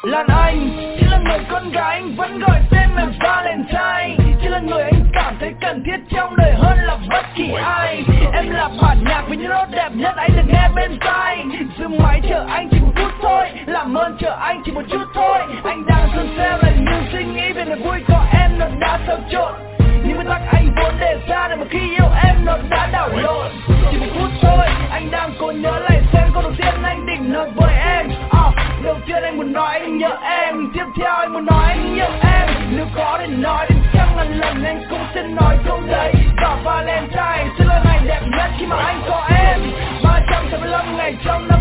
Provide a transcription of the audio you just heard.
Lan Anh chỉ là người con gái anh vẫn gọi tên là Valentine, chỉ là người anh cảm thấy cần thiết trong đời hơn là bất kỳ ai. Em là bản nhạc với những nốt đẹp nhất anh được nghe bên tai. Dừng máy chờ anh chỉ một phút thôi, làm ơn chờ anh chỉ một chút thôi. Anh đang dần theo lời như suy nghĩ về niềm vui có em nó đã xáo trộn. Những nguyên tắc anh vốn đề ra để mà khi yêu em nó đã đảo lộn. Chỉ một phút thôi, anh đang cố nhớ lại xem câu đầu tiên anh định nói với em. Đầu tiên anh muốn nói anh nhớ em, tiếp theo anh muốn nói anh yêu em. Nếu có để nói đến trăm ngàn lần anh cũng sẽ nói câu đấy. Và Valentine sẽ là ngày đẹp nhất khi mà anh có em. 365 ngày trong năm